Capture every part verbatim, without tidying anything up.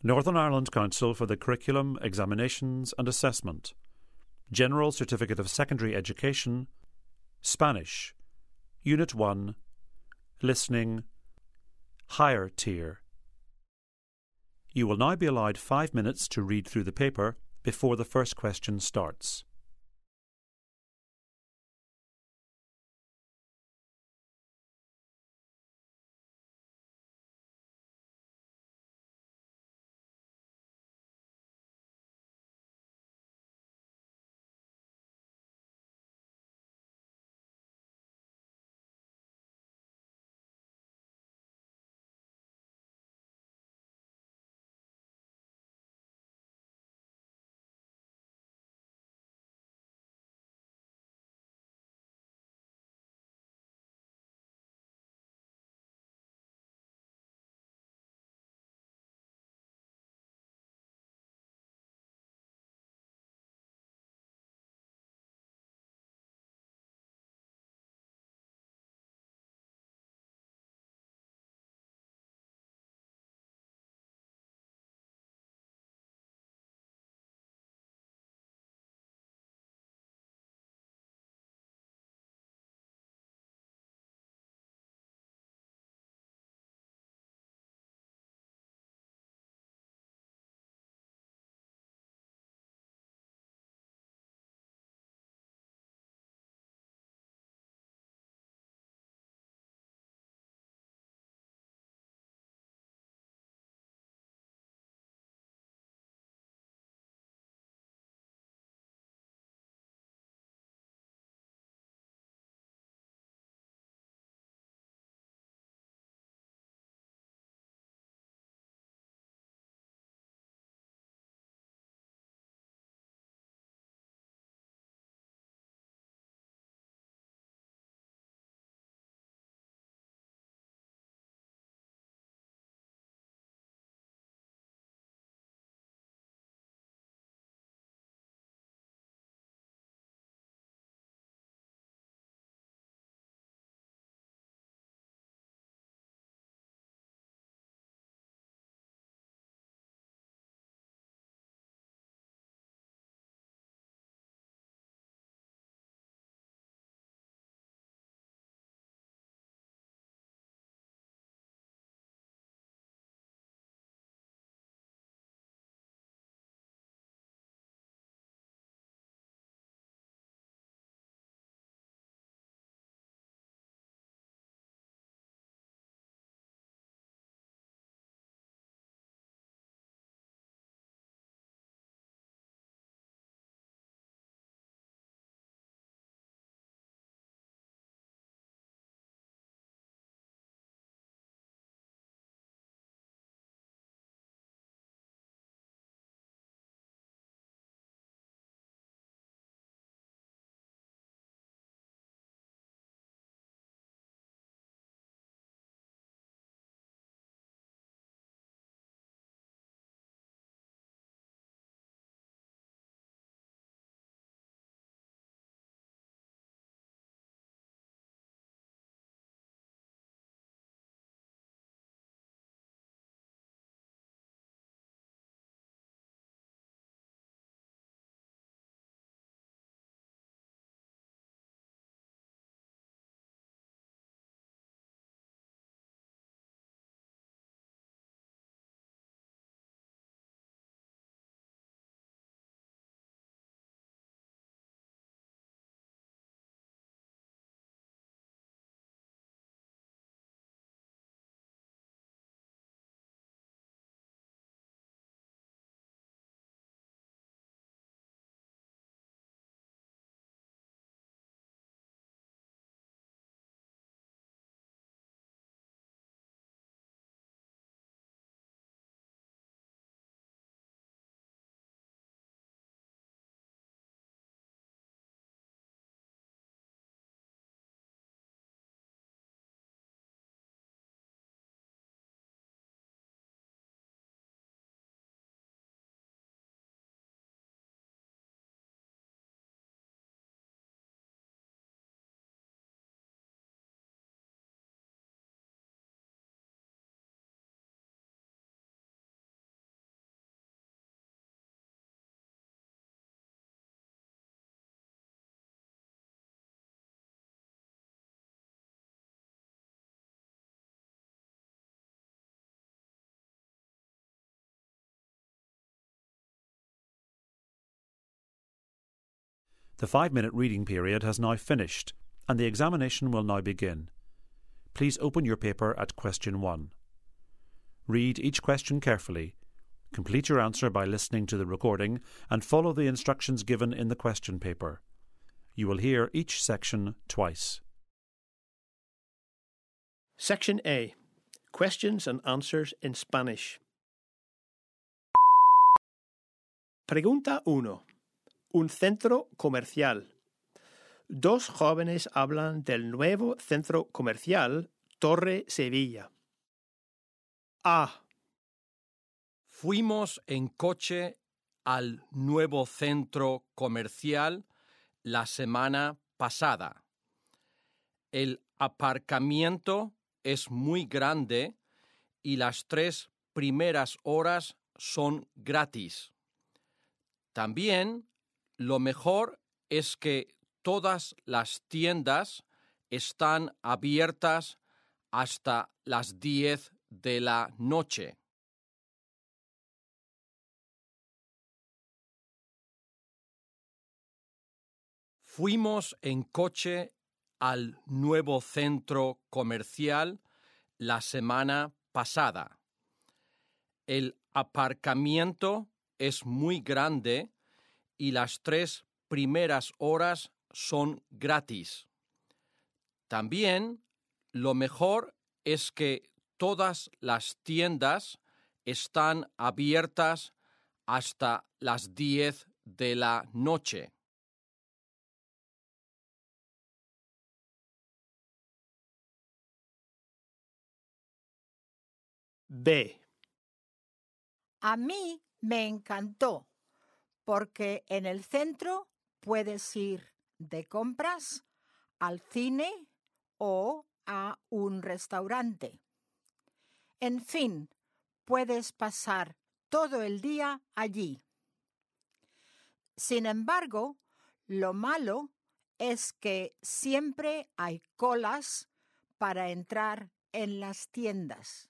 Northern Ireland Council for the Curriculum, Examinations and Assessment, General Certificate of Secondary Education, Spanish, Unit one, Listening, Higher Tier. You will now be allowed five minutes to read through the paper before the first question starts. The five-minute reading period has now finished, and the examination will now begin. Please open your paper at question one. Read each question carefully. Complete your answer by listening to the recording and follow the instructions given in the question paper. You will hear each section twice. Section A. Questions and answers in Spanish. Pregunta uno. Un centro comercial. Dos jóvenes hablan del nuevo centro comercial Torre Sevilla. A. Fuimos en coche al nuevo centro comercial la semana pasada. El aparcamiento es muy grande y las tres primeras horas son gratis. También lo mejor es que todas las tiendas están abiertas hasta las diez de la noche. Fuimos en coche al nuevo centro comercial la semana pasada. El aparcamiento es muy grande y las tres primeras horas son gratis. También lo mejor es que todas las tiendas están abiertas hasta las diez de la noche. B. A mí me encantó porque en el centro puedes ir de compras, al cine o a un restaurante. En fin, puedes pasar todo el día allí. Sin embargo, lo malo es que siempre hay colas para entrar en las tiendas.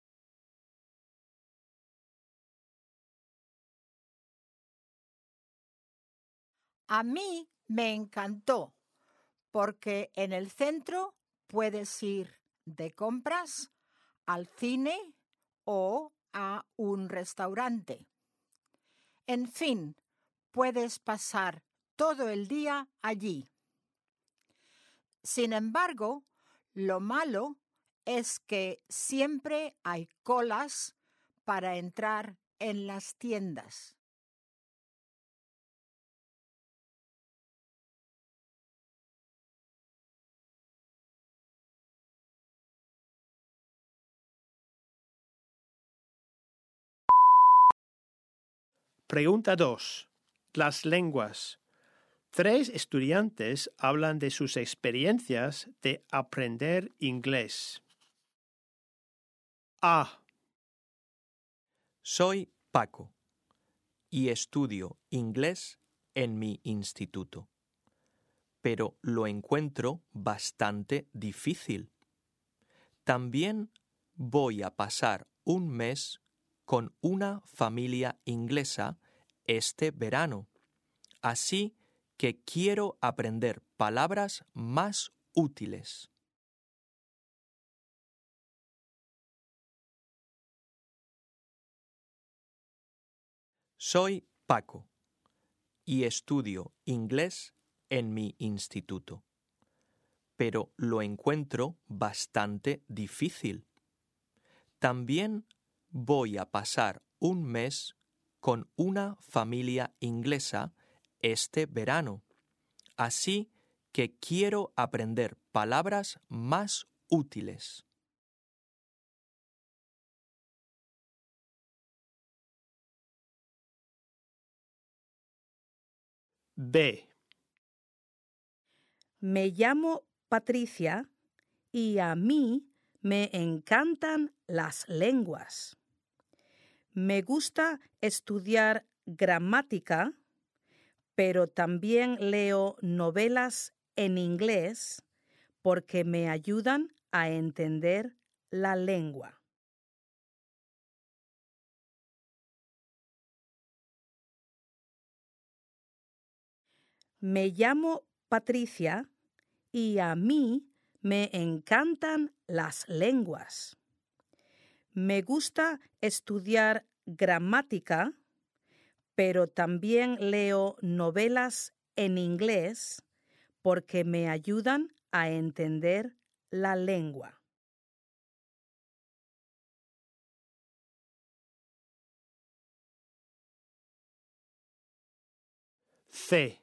A mí me encantó porque en el centro puedes ir de compras, al cine o a un restaurante. En fin, puedes pasar todo el día allí. Sin embargo, lo malo es que siempre hay colas para entrar en las tiendas. Pregunta dos. Las lenguas. Tres estudiantes hablan de sus experiencias de aprender inglés. A. Soy Paco y estudio inglés en mi instituto, pero lo encuentro bastante difícil. También voy a pasar un mes con una familia inglesa este verano, así que quiero aprender palabras más útiles. Soy Paco y estudio inglés en mi instituto, pero lo encuentro bastante difícil. También voy a pasar un mes con una familia inglesa este verano, así que quiero aprender palabras más útiles. B. Me llamo Patricia y a mí me encantan las lenguas. Me gusta estudiar gramática, pero también leo novelas en inglés porque me ayudan a entender la lengua. Me llamo Patricia y a mí me encantan las lenguas. Me gusta estudiar gramática, pero también leo novelas en inglés porque me ayudan a entender la lengua. C.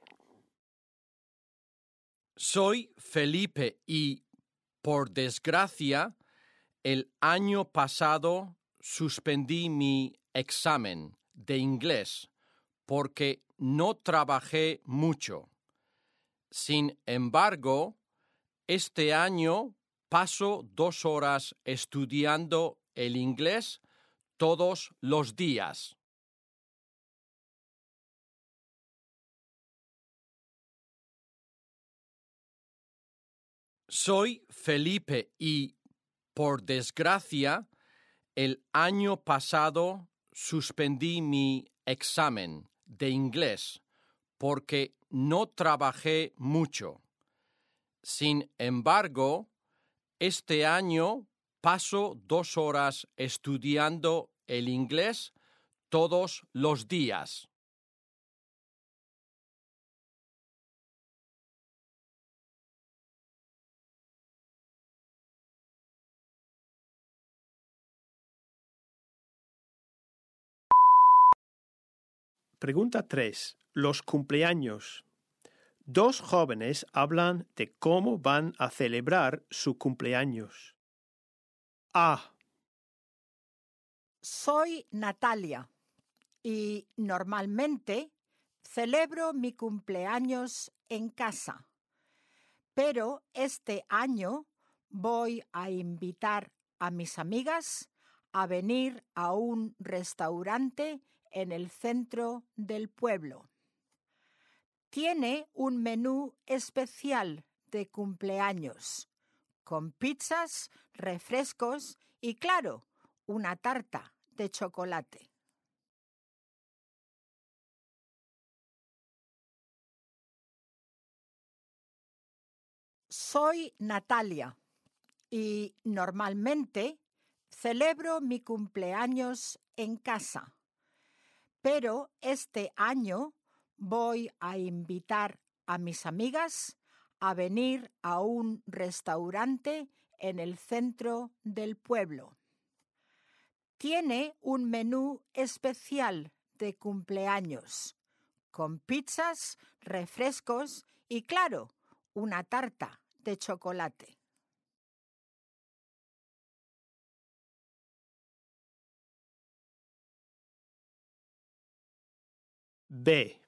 Soy Felipe y, por desgracia, el año pasado suspendí mi examen de inglés porque no trabajé mucho. Sin embargo, este año paso dos horas estudiando el inglés todos los días. Soy Felipe y, por desgracia, el año pasado suspendí mi examen de inglés porque no trabajé mucho. Sin embargo, este año paso dos horas estudiando el inglés todos los días. Pregunta tres. Los cumpleaños. Dos jóvenes hablan de cómo van a celebrar su cumpleaños. A. Soy Natalia y normalmente celebro mi cumpleaños en casa, pero este año voy a invitar a mis amigas a venir a un restaurante en el centro del pueblo. Tiene un menú especial de cumpleaños, con pizzas, refrescos y, claro, una tarta de chocolate. Soy Natalia y normalmente celebro mi cumpleaños en casa, pero este año voy a invitar a mis amigas a venir a un restaurante en el centro del pueblo. Tiene un menú especial de cumpleaños, con pizzas, refrescos y, claro, una tarta de chocolate. B.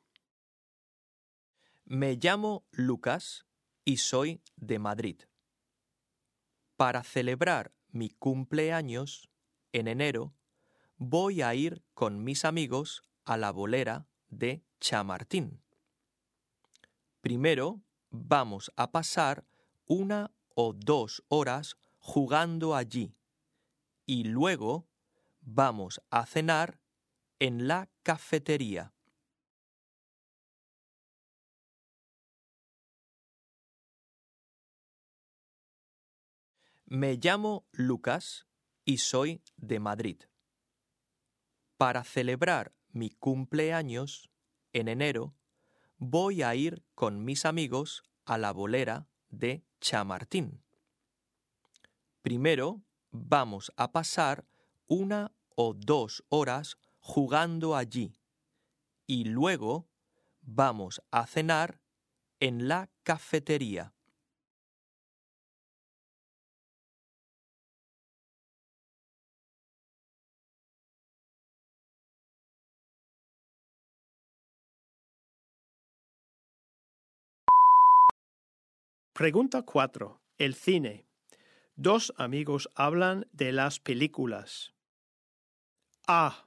Me llamo Lucas y soy de Madrid. Para celebrar mi cumpleaños en enero, voy a ir con mis amigos a la bolera de Chamartín. Primero vamos a pasar una o dos horas jugando allí y luego vamos a cenar en la cafetería. Me llamo Lucas y soy de Madrid. Para celebrar mi cumpleaños en enero, voy a ir con mis amigos a la bolera de Chamartín. Primero vamos a pasar una o dos horas jugando allí y luego vamos a cenar en la cafetería. Pregunta cuatro. El cine. Dos amigos hablan de las películas. A.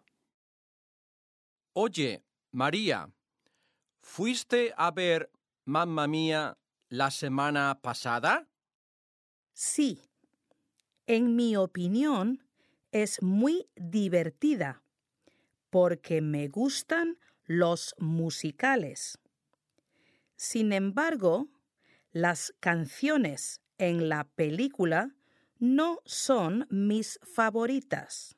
Oye, María, ¿fuiste a ver Mamma Mía la semana pasada? Sí. En mi opinión, es muy divertida porque me gustan los musicales. Sin embargo, las canciones en la película no son mis favoritas.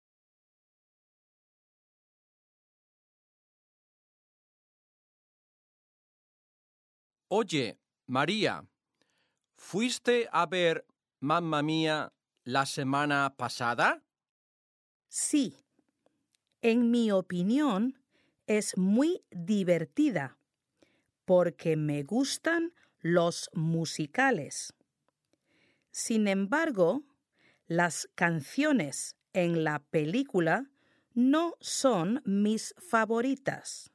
Oye, María, ¿fuiste a ver Mamma Mía la semana pasada? Sí, en mi opinión es muy divertida porque me gustan los musicales. Sin embargo, las canciones en la película no son mis favoritas.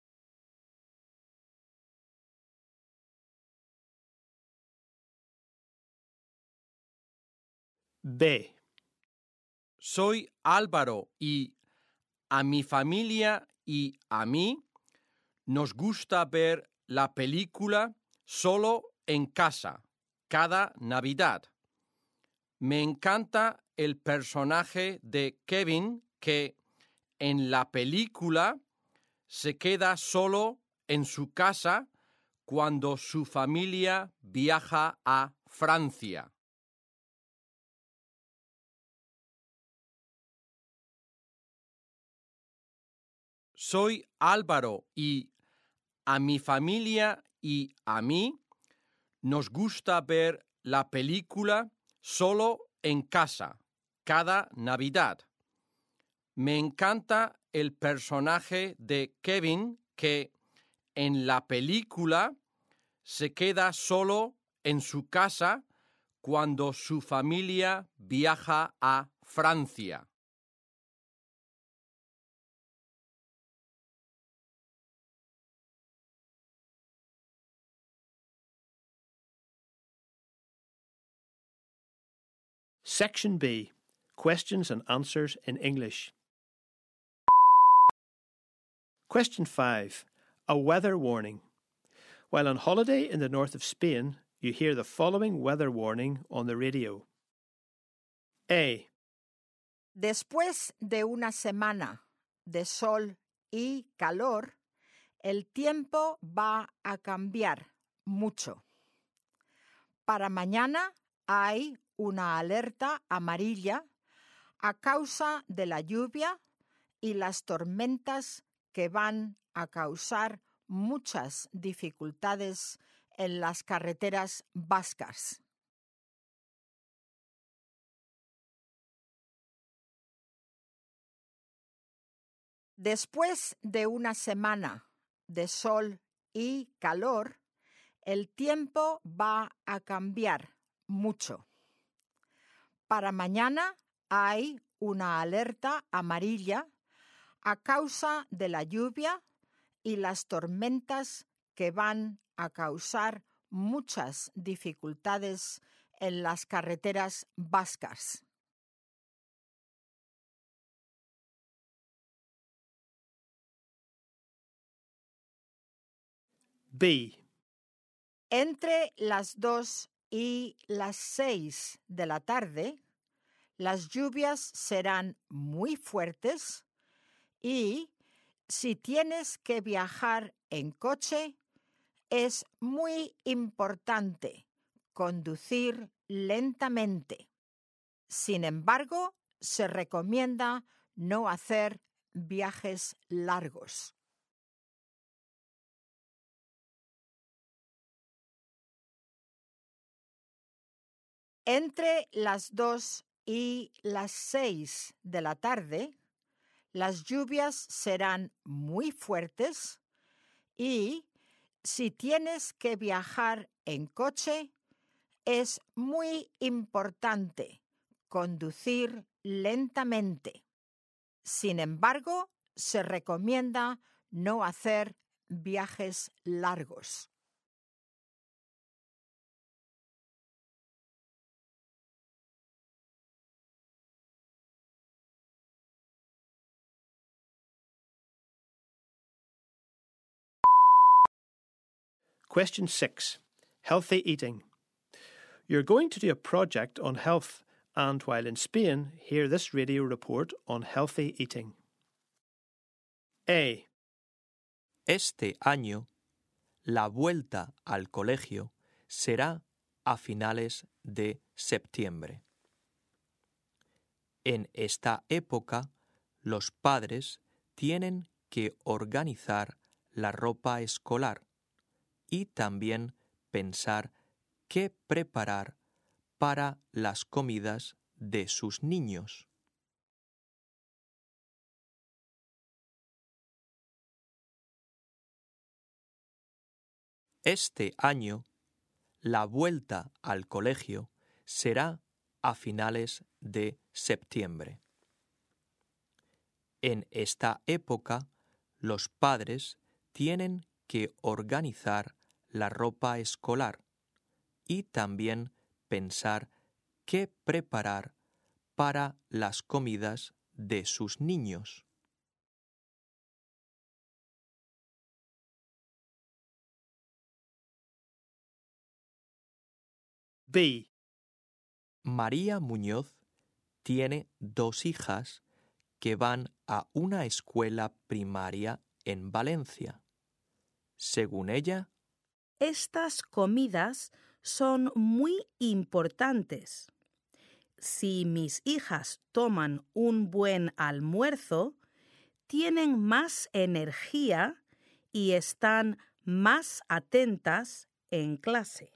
B. Soy Álvaro y a mi familia y a mí nos gusta ver la película solo en casa, cada Navidad. Me encanta el personaje de Kevin que en la película se queda solo en su casa cuando su familia viaja a Francia. Soy Álvaro y a mi familia y a mí nos gusta ver la película solo en casa, cada Navidad. Me encanta el personaje de Kevin que en la película se queda solo en su casa cuando su familia viaja a Francia. Section B. Questions and answers in English. Question five. A weather warning. While on holiday in the north of Spain, you hear the following weather warning on the radio. A. Después de una semana de sol y calor, el tiempo va a cambiar mucho. Para mañana hay una alerta amarilla a causa de la lluvia y las tormentas que van a causar muchas dificultades en las carreteras vascas. Después de una semana de sol y calor, el tiempo va a cambiar mucho. Para mañana hay una alerta amarilla a causa de la lluvia y las tormentas que van a causar muchas dificultades en las carreteras vascas. B. Entre las dos y las seis de la tarde, las lluvias serán muy fuertes y, si tienes que viajar en coche, es muy importante conducir lentamente. Sin embargo, se recomienda no hacer viajes largos. Entre las dos y las seis de la tarde, las lluvias serán muy fuertes y, si tienes que viajar en coche, es muy importante conducir lentamente. Sin embargo, se recomienda no hacer viajes largos. Question six. Healthy eating. You're going to do a project on health and, while in Spain, hear this radio report on healthy eating. A. Este año, la vuelta al colegio será a finales de septiembre. En esta época, los padres tienen que organizar la ropa escolar y también pensar qué preparar para las comidas de sus niños. Este año, la vuelta al colegio será a finales de septiembre. En esta época, los padres tienen que organizar la ropa escolar y también pensar qué preparar para las comidas de sus niños. B. María Muñoz tiene dos hijas que van a una escuela primaria en Valencia. Según ella, Estas comidas son muy importantes. Si mis hijas toman un buen almuerzo, tienen más energía y están más atentas en clase.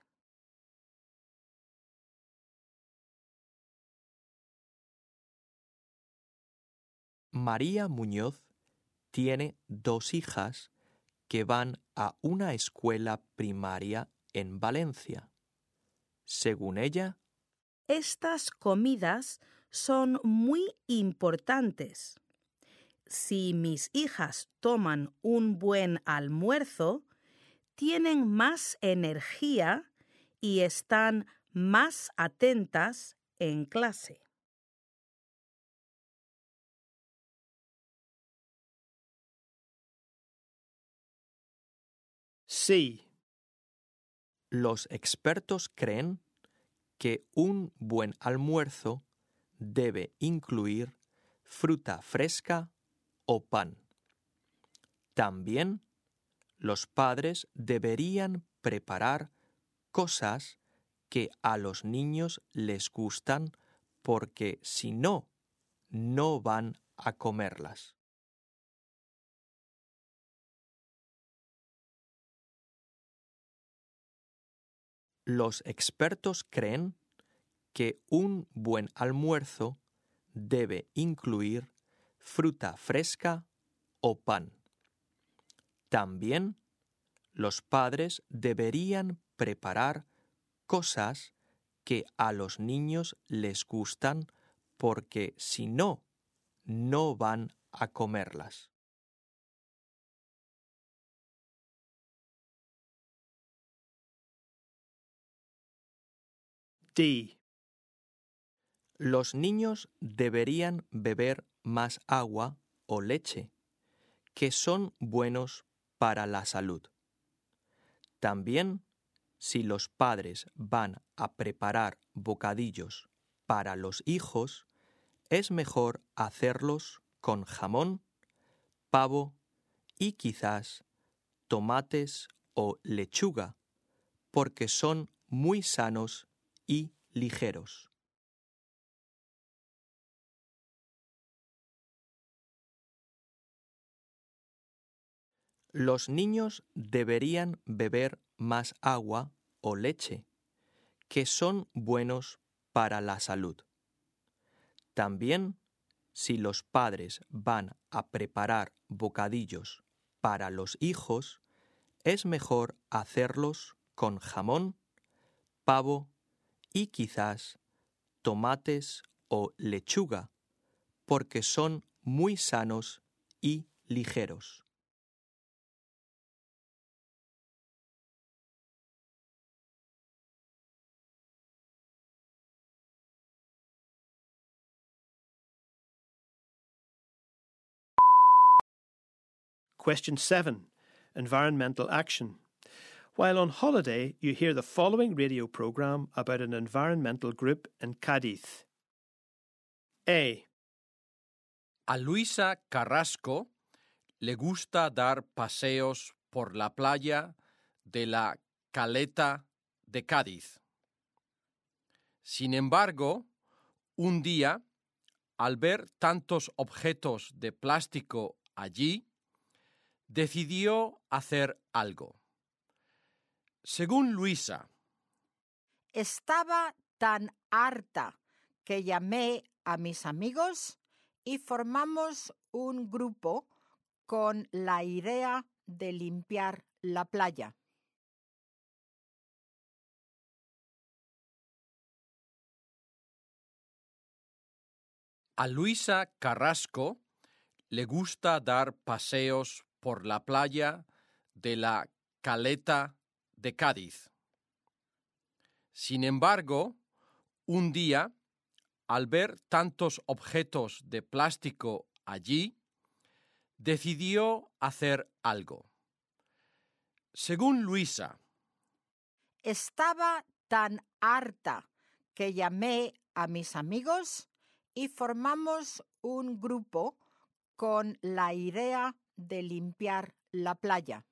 María Muñoz tiene dos hijas que van a una escuela primaria en Valencia. Según ella, Estas comidas son muy importantes. Si mis hijas toman un buen almuerzo, tienen más energía y están más atentas en clase. C. los expertos creen que un buen almuerzo debe incluir fruta fresca o pan. También los padres deberían preparar cosas que a los niños les gustan porque si no, no van a comerlas. Los expertos creen que un buen almuerzo debe incluir fruta fresca o pan. También los padres deberían preparar cosas que a los niños les gustan porque si no, no van a comerlas. D. Los niños deberían beber más agua o leche, que son buenos para la salud. También, si los padres van a preparar bocadillos para los hijos, es mejor hacerlos con jamón, pavo y quizás tomates o lechuga, porque son muy sanos y ligeros. Los niños deberían beber más agua o leche, que son buenos para la salud. También, si los padres van a preparar bocadillos para los hijos, es mejor hacerlos con jamón, pavo y quizás tomates o lechuga, porque son muy sanos y ligeros. Question seven. Environmental action. While on holiday, you hear the following radio program about an environmental group in Cádiz. A. A Luisa Carrasco le gusta dar paseos por la playa de la Caleta de Cádiz. Sin embargo, un día, al ver tantos objetos de plástico allí, decidió hacer algo. Según Luisa, estaba tan harta que llamé a mis amigos y formamos un grupo con la idea de limpiar la playa. A Luisa Carrasco le gusta dar paseos por la playa de la Caleta de Cádiz. Sin embargo, un día, al ver tantos objetos de plástico allí, decidió hacer algo. Según Luisa, estaba tan harta que llamé a mis amigos y formamos un grupo con la idea de limpiar la playa.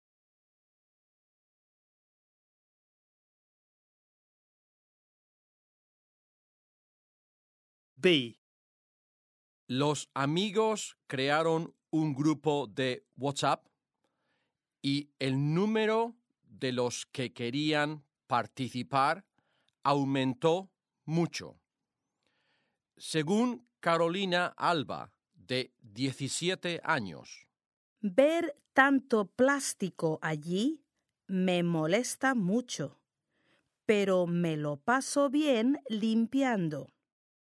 B. los amigos crearon un grupo de WhatsApp y el número de los que querían participar aumentó mucho. Según Carolina Alba, de diecisiete años. Ver tanto plástico allí me molesta mucho, pero me lo paso bien limpiando.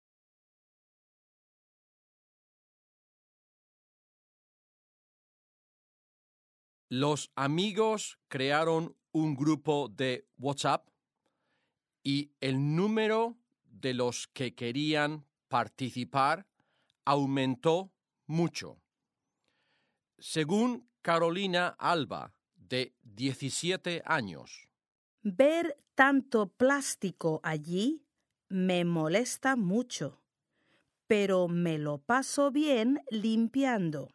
Los amigos crearon un grupo de WhatsApp y el número de los que querían participar aumentó mucho. Según Carolina Alba, de diecisiete años. Ver tanto plástico allí me molesta mucho, pero me lo paso bien limpiando.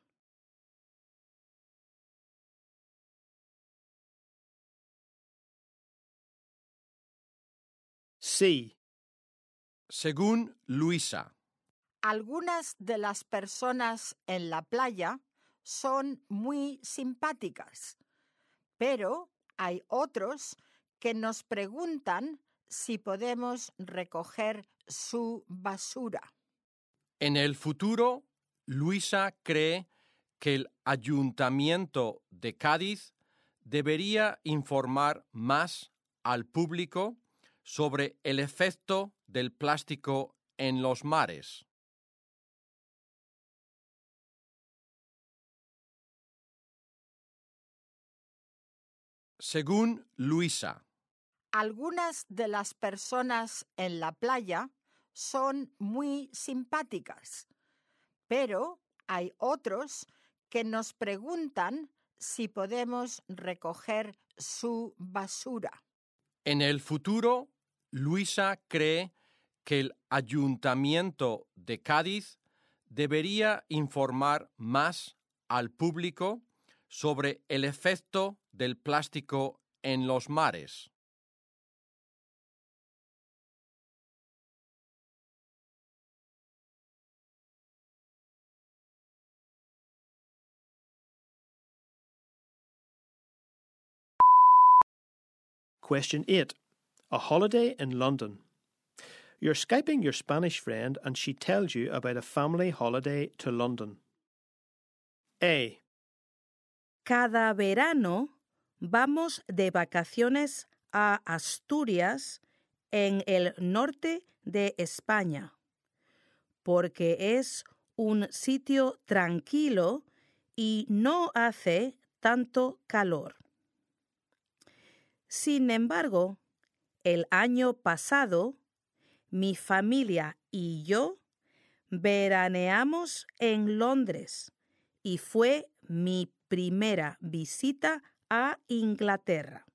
C. Según Luisa, algunas de las personas en la playa son muy simpáticas, pero hay otros que nos preguntan si podemos recoger su basura. en el futuro, Luisa cree que el Ayuntamiento de Cádiz debería informar más al público sobre el efecto del plástico en los mares. Según Luisa, algunas de las personas en la playa son muy simpáticas, pero hay otros que nos preguntan si podemos recoger su basura. en el futuro, Luisa cree que el Ayuntamiento de Cádiz debería informar más al público sobre el efecto del plástico en los mares. Question eight. A holiday in London. You're Skyping your Spanish friend and she tells you about a family holiday to London. A. Cada verano vamos de vacaciones a Asturias, en el norte de España, porque es un sitio tranquilo y no hace tanto calor. Sin embargo, el año pasado, mi familia y yo veraneamos en Londres y fue mi primera visita a Inglaterra.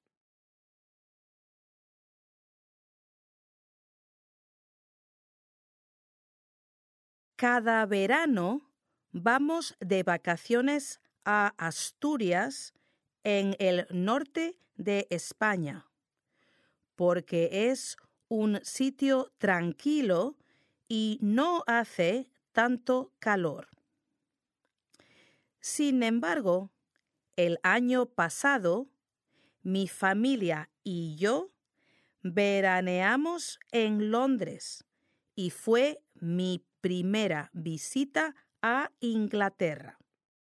Cada verano vamos de vacaciones a Asturias, en el norte de España, porque es un sitio tranquilo y no hace tanto calor. Sin embargo, el año pasado, mi familia y yo veraneamos en Londres y fue mi primera visita a Inglaterra.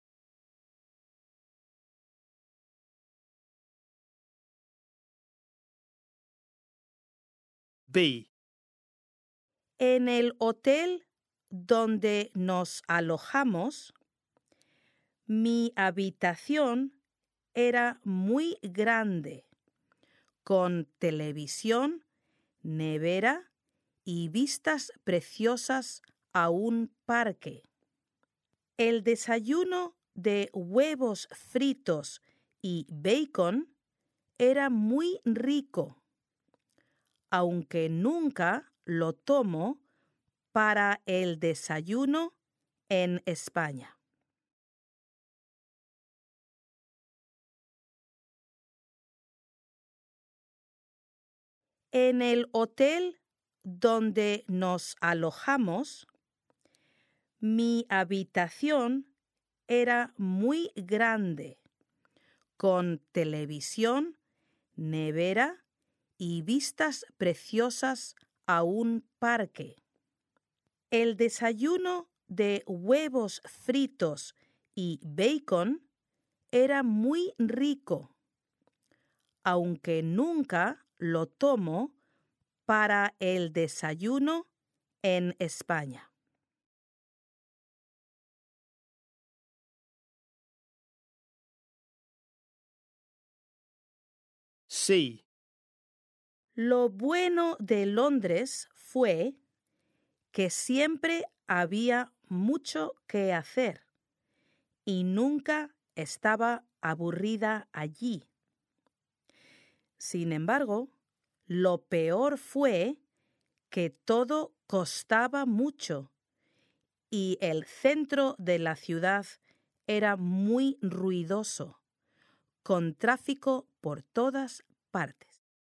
B. En el hotel donde nos alojamos, mi habitación era muy grande, con televisión, nevera y vistas preciosas a un parque. El desayuno de huevos fritos y bacon era muy rico, aunque nunca lo tomo para el desayuno en España. En el hotel donde nos alojamos, mi habitación era muy grande, con televisión, nevera y vistas preciosas a un parque. El desayuno de huevos fritos y bacon era muy rico, aunque nunca lo tomo para el desayuno en España. C. Lo bueno de Londres fue que siempre había mucho que hacer y nunca estaba aburrida allí. Sin embargo, lo peor fue que todo costaba mucho y el centro de la ciudad era muy ruidoso, con tráfico por todas partes.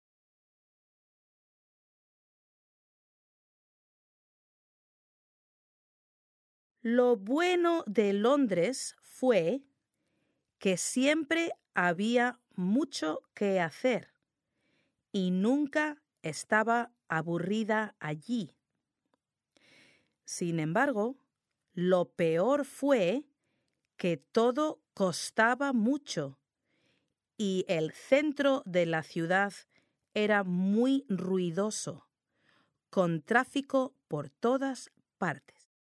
Lo bueno de Londres fue que siempre había mucho que hacer y nunca estaba aburrida allí. Sin embargo, lo peor fue que todo costaba mucho y el centro de la ciudad era muy ruidoso, con tráfico por todas partes.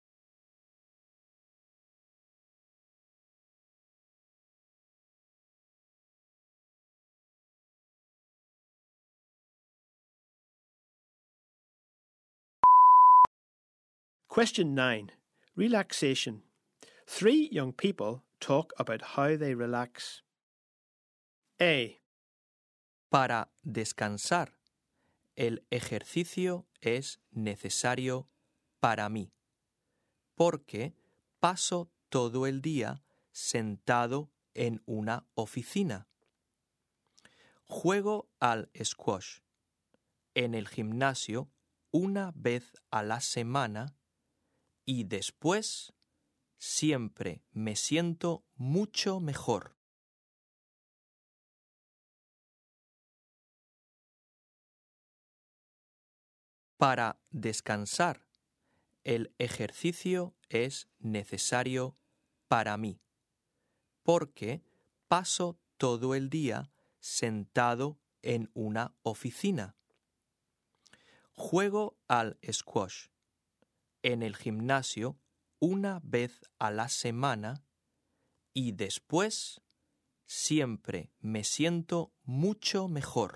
Question nine. Relaxation. Three young people talk about how they relax. A. Para descansar, el ejercicio es necesario para mí, porque paso todo el día sentado en una oficina. Juego al squash en el gimnasio una vez a la semana y después siempre me siento mucho mejor. Para descansar, el ejercicio es necesario para mí, porque paso todo el día sentado en una oficina. Juego al squash en el gimnasio una vez a la semana y después siempre me siento mucho mejor.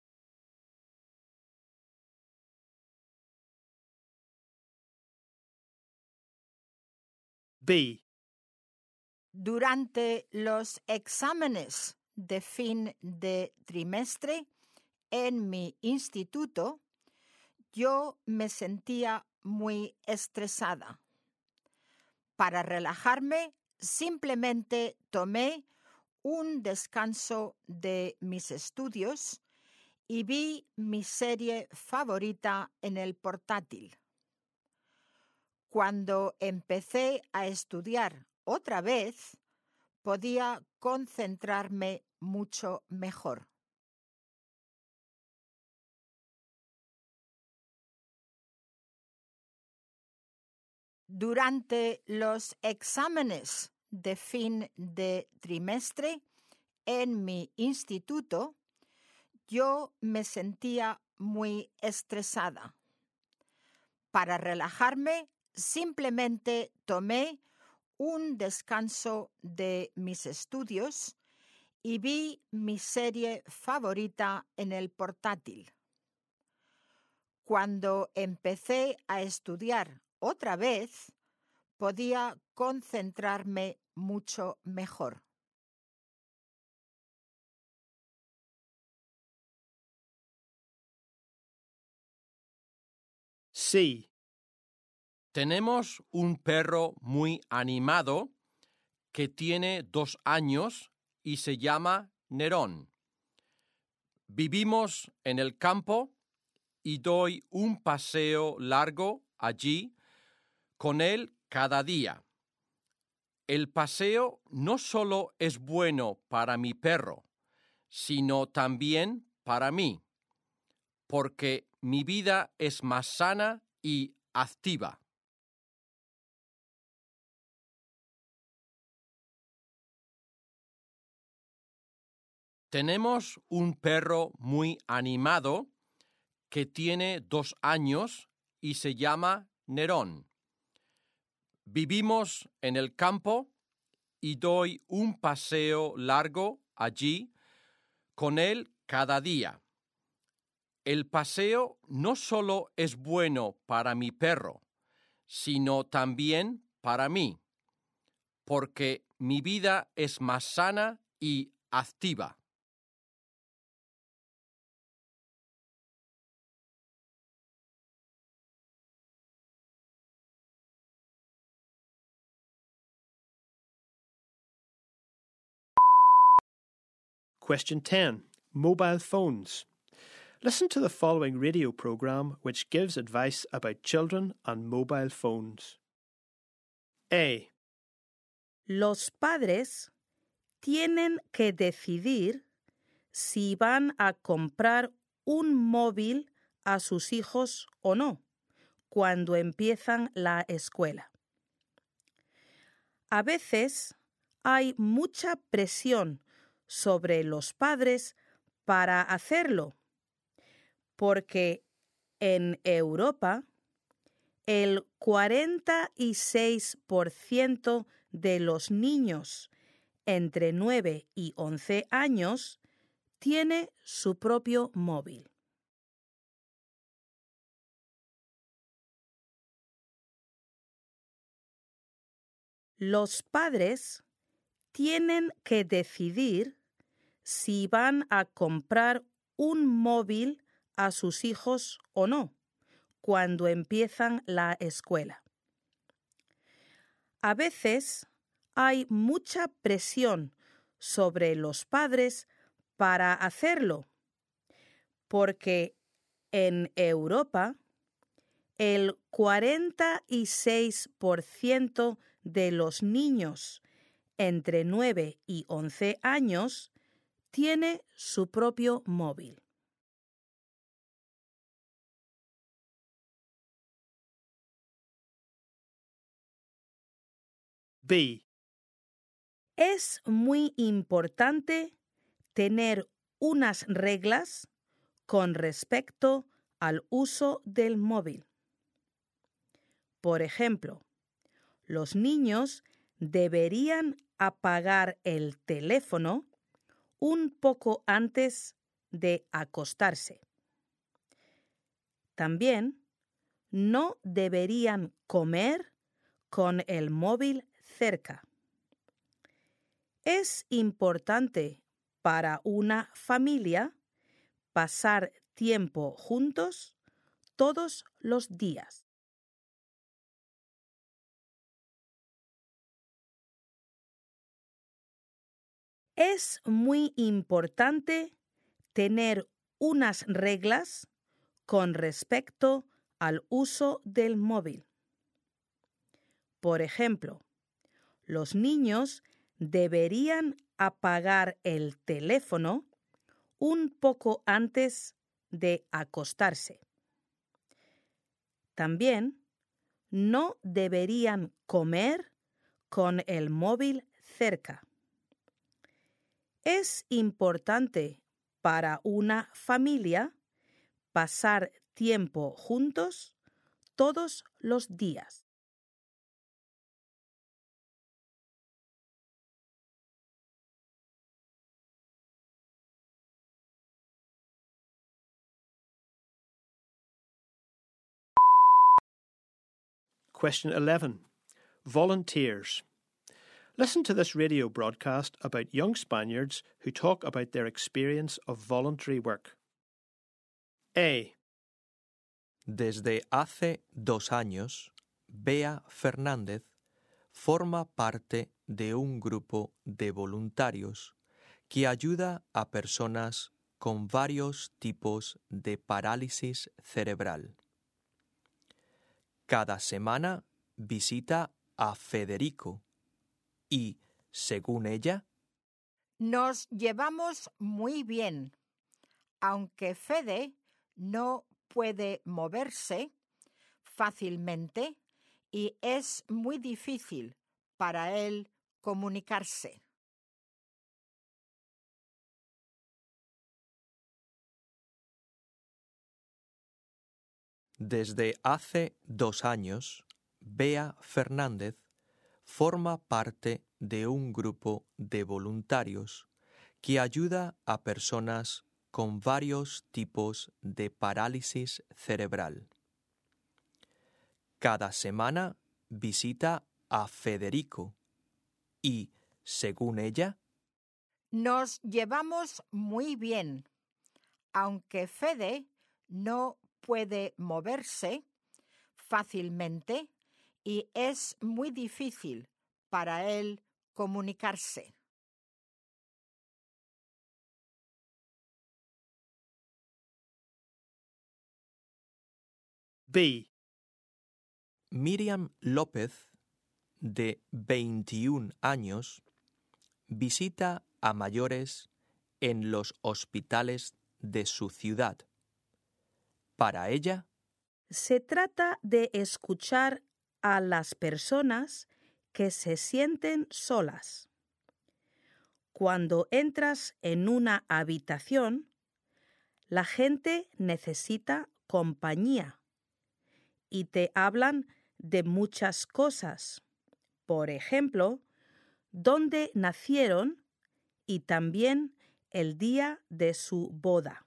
B. Durante los exámenes de fin de trimestre en mi instituto, yo me sentía muy estresada. Para relajarme, simplemente tomé un descanso de mis estudios y vi mi serie favorita en el portátil. Cuando empecé a estudiar otra vez, podía concentrarme mucho mejor. Durante los exámenes de fin de trimestre en mi instituto, yo me sentía muy estresada. Para relajarme, simplemente tomé un descanso de mis estudios y vi mi serie favorita en el portátil. Cuando empecé a estudiar otra vez, podía concentrarme mucho mejor. C. Tenemos un perro muy animado que tiene dos años y se llama Nerón. Vivimos en el campo y doy un paseo largo allí con él cada día. El paseo no solo es bueno para mi perro, sino también para mí, porque mi vida es más sana y activa. Tenemos un perro muy animado que tiene dos años y se llama Nerón. Vivimos en el campo y doy un paseo largo allí con él cada día. El paseo no solo es bueno para mi perro, sino también para mí, porque mi vida es más sana y activa. Question ten. Mobile phones. Listen to the following radio program which gives advice about children and mobile phones. A. Los padres tienen que decidir si van a comprar un móvil a sus hijos o no cuando empiezan la escuela. A veces hay mucha presión sobre los padres para hacerlo, porque en Europa el cuarenta y seis por ciento de los niños entre nueve y once años tiene su propio móvil. Los padres tienen que decidir si van a comprar un móvil a sus hijos o no cuando empiezan la escuela. A veces hay mucha presión sobre los padres para hacerlo, porque en Europa el cuarenta y seis por ciento de los niños entre nueve y once años tiene su propio móvil. B. Es muy importante tener unas reglas con respecto al uso del móvil. Por ejemplo, los niños deberían apagar el teléfono un poco antes de acostarse. También no deberían comer con el móvil cerca. Es importante para una familia pasar tiempo juntos todos los días. Es muy importante tener unas reglas con respecto al uso del móvil. Por ejemplo, los niños deberían apagar el teléfono un poco antes de acostarse. También no deberían comer con el móvil cerca. Es importante para una familia pasar tiempo juntos todos los días. Question eleven. Volunteers. Listen to this radio broadcast about young Spaniards who talk about their experience of voluntary work. A. Desde hace dos años, Bea Fernández forma parte de un grupo de voluntarios que ayuda a personas con varios tipos de parálisis cerebral. Cada semana visita a Federico y, según ella, Nos llevamos muy bien, aunque Fede no puede moverse fácilmente y es muy difícil para él comunicarse. desde hace dos años, Bea Fernández forma parte de un grupo de voluntarios que ayuda a personas con varios tipos de parálisis cerebral. Cada semana visita a Federico y, según ella, Nos llevamos muy bien, aunque Fede no puede moverse fácilmente y es muy difícil para él comunicarse. B. Miriam López, de veintiún años, visita a mayores en los hospitales de su ciudad. Para ella, se trata de escuchar a las personas que se sienten solas. Cuando entras en una habitación, la gente necesita compañía y te hablan de muchas cosas. Por ejemplo, dónde nacieron y también el día de su boda.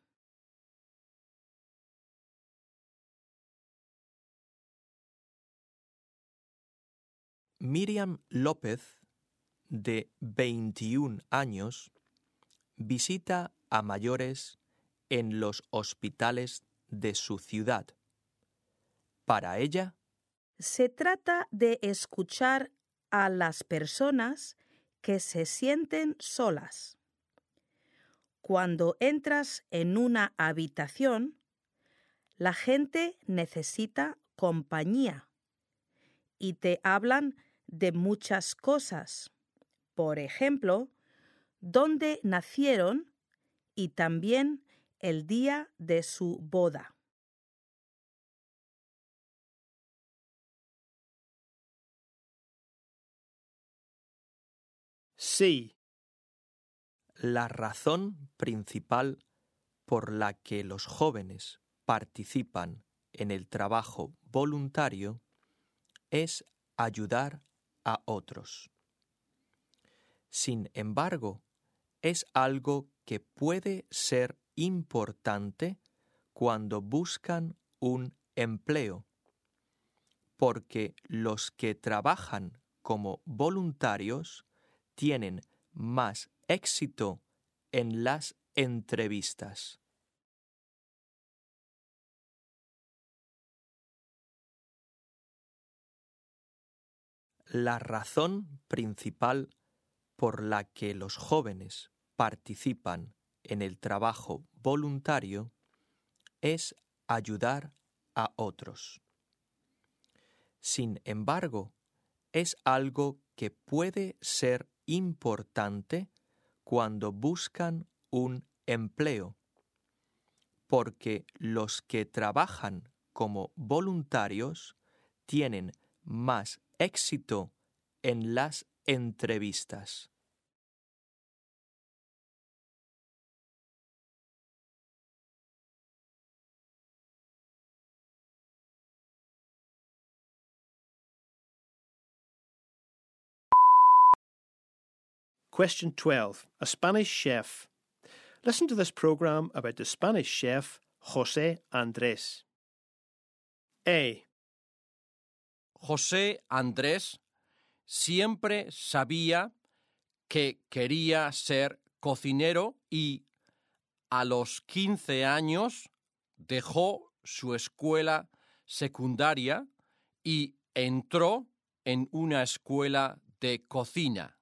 Miriam López, de veintiún años, visita a mayores en los hospitales de su ciudad. Para ella, se trata de escuchar a las personas que se sienten solas. Cuando entras en una habitación, la gente necesita compañía y te hablan de muchas cosas. Por ejemplo, dónde nacieron y también el día de su boda. C. la razón principal por la que los jóvenes participan en el trabajo voluntario es ayudar a otros. Sin embargo, es algo que puede ser importante cuando buscan un empleo, porque los que trabajan como voluntarios tienen más éxito en las entrevistas. La razón principal por la que los jóvenes participan en el trabajo voluntario es ayudar a otros. Sin embargo, es algo que puede ser importante cuando buscan un empleo, porque los que trabajan como voluntarios tienen más éxito en las entrevistas. Question twelve. A Spanish chef. Listen to this program about the Spanish chef José Andrés. A. José Andrés siempre sabía que quería ser cocinero y a los quince años dejó su escuela secundaria y entró en una escuela de cocina.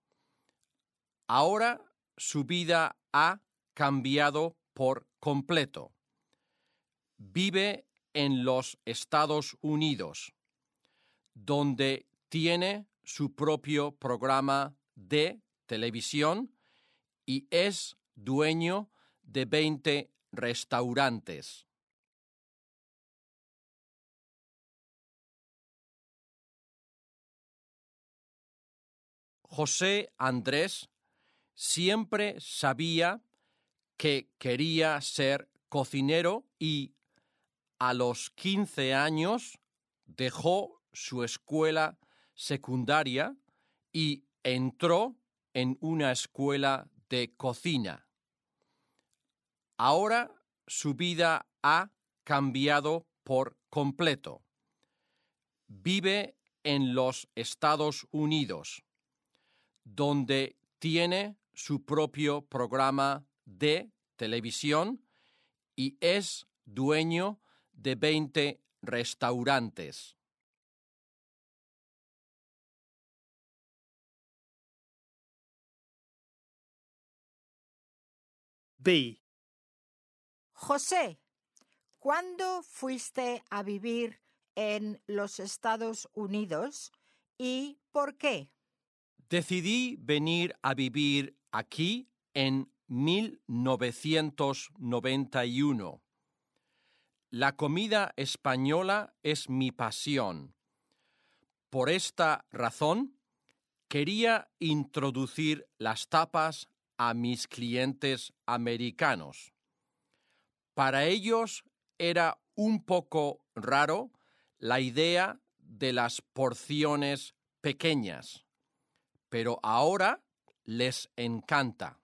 Ahora su vida ha cambiado por completo. Vive en los Estados Unidos, donde tiene su propio programa de televisión y es dueño de veinte restaurantes. José Andrés siempre sabía que quería ser cocinero y a los quince años dejó su escuela secundaria y entró en una escuela de cocina. Ahora su vida ha cambiado por completo. Vive en los Estados Unidos, donde tiene su propio programa de televisión y es dueño de veinte restaurantes. B. José, ¿cuándo fuiste a vivir en los Estados Unidos y por qué? Decidí venir a vivir aquí en mil novecientos noventa y uno. La comida española es mi pasión. Por esta razón, quería introducir las tapas a mis clientes americanos. Para ellos era un poco raro la idea de las porciones pequeñas, pero ahora les encanta.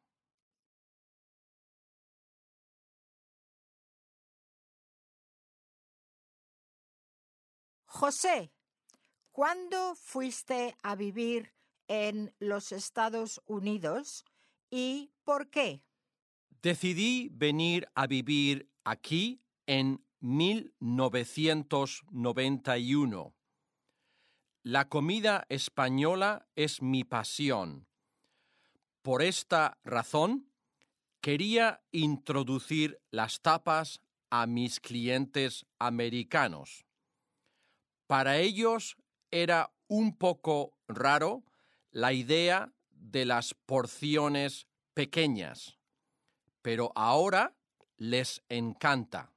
José, ¿cuándo fuiste a vivir en los Estados Unidos y por qué? Decidí venir a vivir aquí en mil novecientos noventa y uno. La comida española es mi pasión. Por esta razón, quería introducir las tapas a mis clientes americanos. Para ellos era un poco raro la idea de las porciones pequeñas, pero ahora les encanta.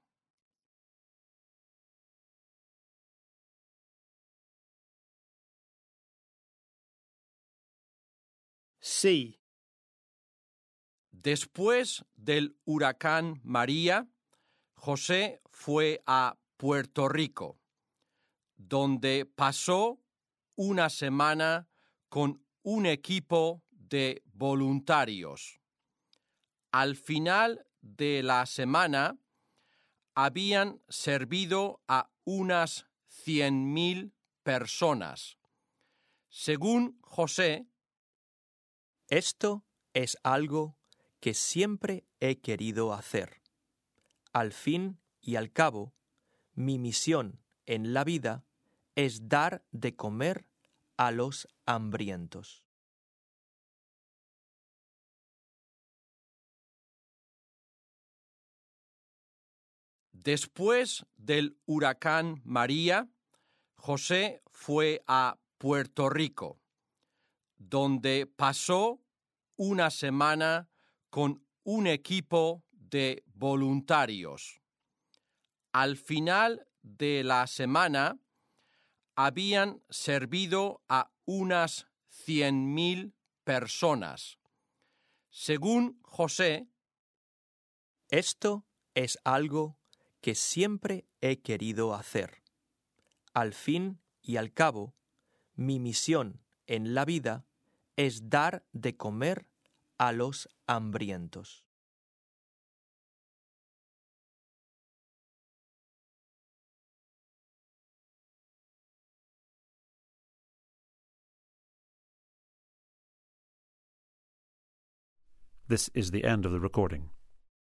C. Después del huracán María, José fue a Puerto Rico, donde pasó una semana con un equipo de voluntarios. Al final de la semana, habían servido a unas cien mil personas. Según José, esto es algo que siempre he querido hacer. Al fin y al cabo, mi misión en la vida es dar de comer a los hambrientos. Después del huracán María, José fue a Puerto Rico, donde pasó una semana con un equipo de voluntarios. Al final de la semana, habían servido a unas cien mil personas. Según José, esto es algo que siempre he querido hacer. Al fin y al cabo, mi misión en la vida es dar de comer a los hambrientos. This is the end of the recording.